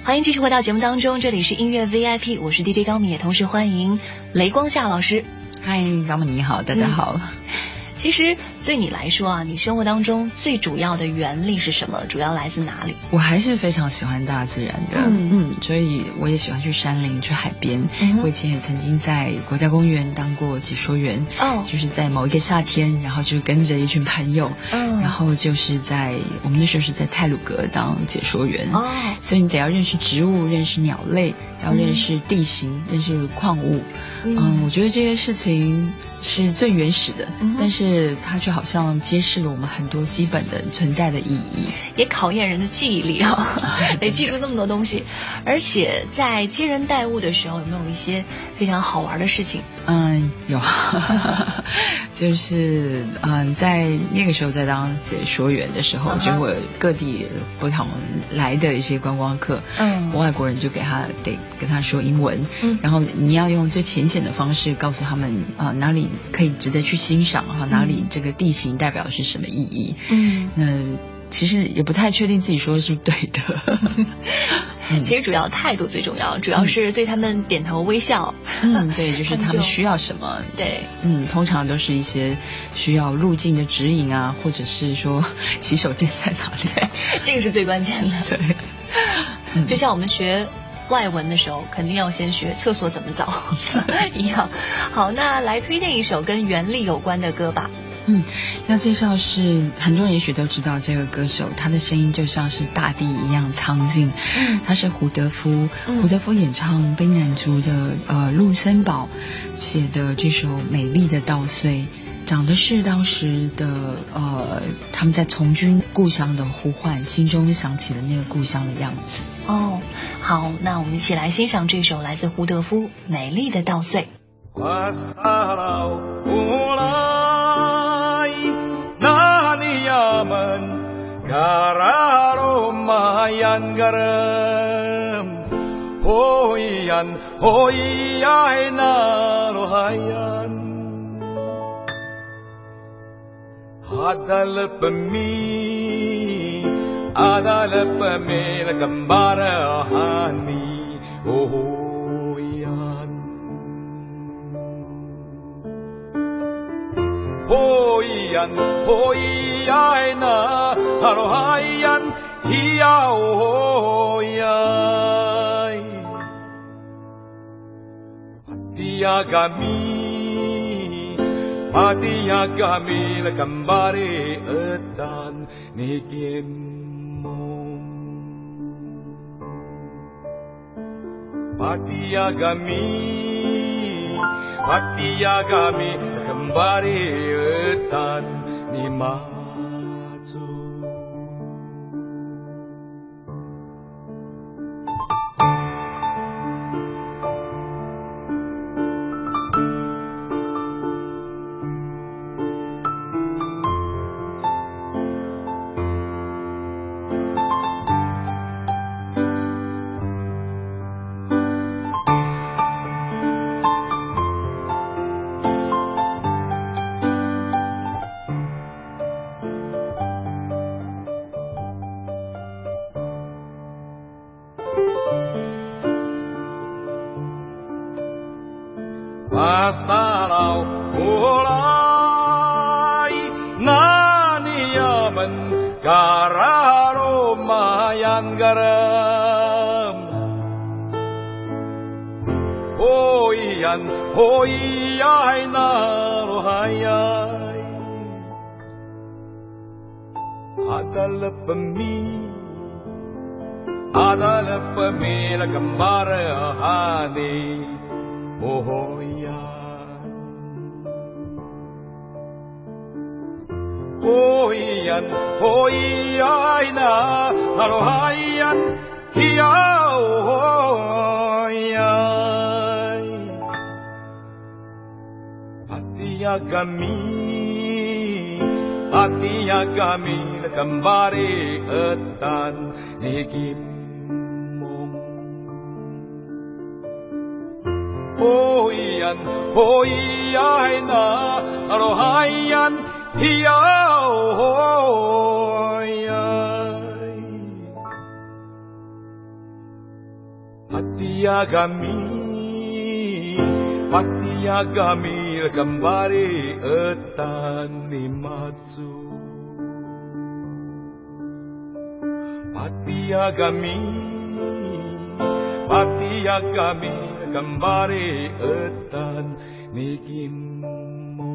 欢迎继续回到节目当中，这里是音乐 VIP， 我是 DJ 高敏，也同时欢迎雷光夏老师。 嗨，高敏你好，大家好。 其实对你来说啊，你生活当中最主要的原力是什么？主要来自哪里？ 我还是非常喜欢大自然的，所以我也喜欢去山林、去海边。我以前也曾经在国家公园当过解说员，就是在某一个夏天，然后就跟着一群朋友，然后就是在我们那时候是在太鲁阁当解说员，所以你得要认识植物、认识鸟类，要认识地形、认识矿物。我觉得这些事情是最原始的，但是它却好像揭示了我们很多基本的存在的意义， 也考验人的记忆力啊，得记住这么多东西。而且在接人待物的时候，有没有一些非常好玩的事情？ 有，就是在那个时候在当解说员的时候，就会各地不同来的一些观光客，外国人就得跟他说英文，然后你要用最浅显的方式告诉他们哪里可以值得去欣赏，哪里这个地形代表的是什么意义。其实也不太确定自己说的是对的。 其实主要态度最重要，主要是对他们点头微笑。 对，就是他们需要什么。 对， 通常都是一些需要路径的指引啊，或者是说洗手间在哪里， 这个是最关键的。 对， 就像我们学外文的时候，肯定要先学厕所怎么找一样。好，那来推荐一首跟原力有关的歌吧。 要介绍是很多人也许都知道这个歌手，他的声音就像是大地一样苍劲。他是胡德夫，胡德夫演唱卑南族的陆森堡写的这首《美丽的稻穗》，讲的是当时的他们在从军故乡的呼唤，心中想起了那个故乡的样子。 好，那我们一起来欣赏这首来自胡德夫《美丽的稻穗》。 Kararomayan garam Hoyan hoyay na rohayan Adal pami la gambarahani Hoyan Hoyan hoyay na rohayan Hiyaoyay Patiyagami Lakambari etan Nikimong Patiyagami Lakambari etan Nimatsu Masaraw ulay naniyaman kararomayan garam Hoyan hoyay na rohayay Adalapami lagambarahani Mohoyan hoyay na harohayan hiyaoyay Patiyagami lakambari etan nikimong hoyay na harohayan hiyaoyay. 《 Patiyagami lakambari etan nikimong hoyay hoyay na harohayan hiyaoyay Patiyagami lakambari etan nikimong ， Patiagami kembali etani matsu Patiagami kembali etan nikimo